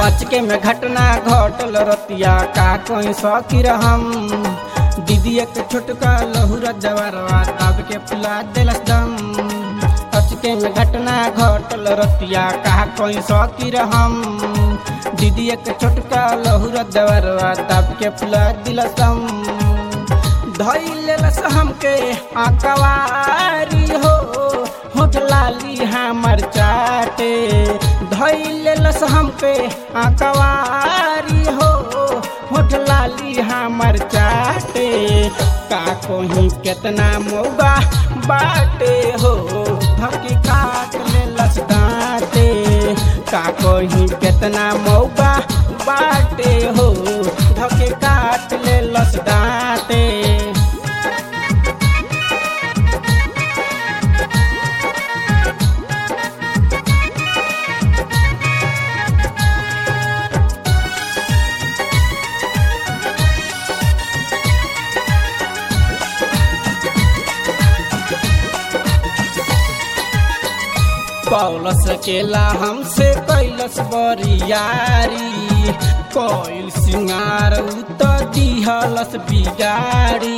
अचके में घटना घटल रतिया का कोई सौकीर हम दीदी के छोटका लहुरा जवारवा तब के फुला दिलस दम। अचके में घटना घटल रतिया का कोई सौकीर हम दीदी के छोटका लहुरा जवारवा तब के फुला दिलस दम। धइलेलस हमके आकवारी हो होठ लाली हमर चाटे धइलेलस हमके आकवारी हो होठ लाली हमर चाटे का कोही केतना मौगा बाटे हो धकी काट लेलस दाँते का कोही केतना मौगा बाटे हो धके काट लेलस दाँते। पौलस केला हमसे कैलस बरियारी कोइल सिंगार उत दिहलस बिगाड़ी।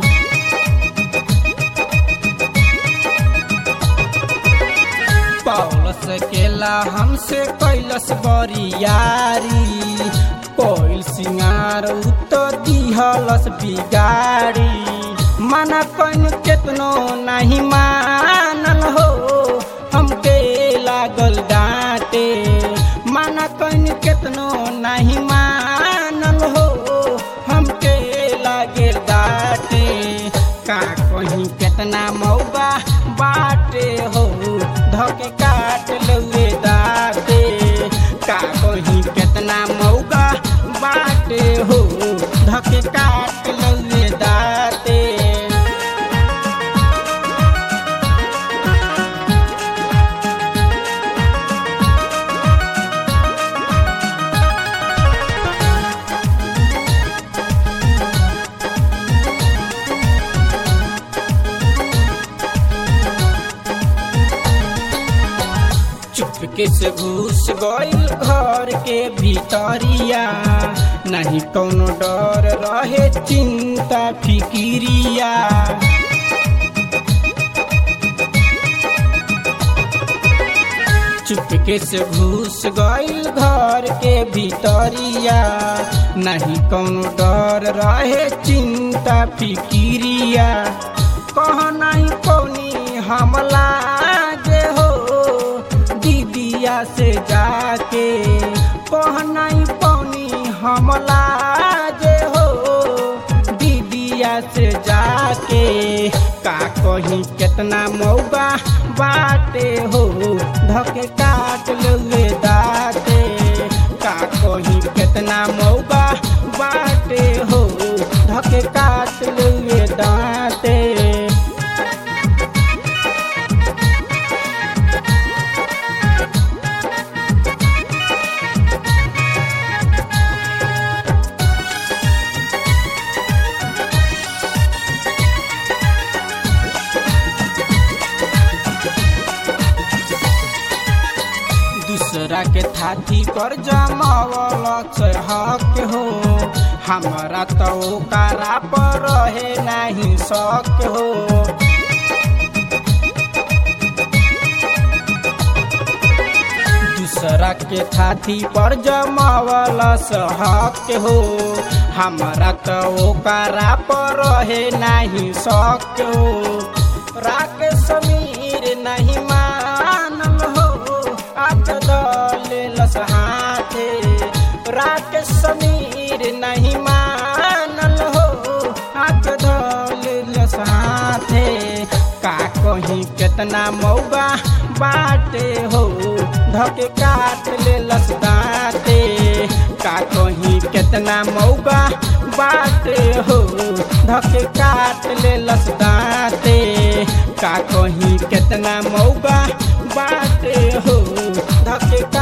पौलस केला हमसे कैलस बरियारी कोइल सिंगार उत दिहलस बिगाड़ी। मना कौन केतनो नहीं मानल हो हमके लागल डांटे माना कौन केतनो नहीं मानल हो हमके लागे डांटे का कहीं केतना मौगा बाटे हो धके काट लउए दाते का कहीं केतना मौगा बाटे हो धके काट लउए दाते। चुपके से घुस गइल घर के भीतरिया नहीं कौनो डर रहे चिंता फिकिरिया। चुपके से घुस गइल घर के भीतरिया नहीं कौनो डर रहे चिंता फिकिरिया। कह नहीं कौनी हमला जे हो दीदिया से जाके कह नहीं पौनी हमला जे हो दीदिया से जाके का कहीं केतना मौगा बाटे हो धके काट लउए दाते का कहीं केतना मौगा बाटे हो धके काट लउए दाते। दूसरा के थाती पर जमावल हक हो हमारा तो ओकरा पर रहे नहीं शक हो। दूसरा के थाती पर जमावल हक हो हमारा तो ओकरा पर रहे नहीं शक हो। राके समीर नहीं मानल हो आक दलेलस हाथे राके समीर नहीं मानल हो आक दलेलस हाथे का कहीं केतना मौगा बाटे हो धके काट लेलस दाँते का कहीं केतना मौगा बाटे हो धके काट लेलस दाँते का कहीं केतना मौगा बाटे हो धके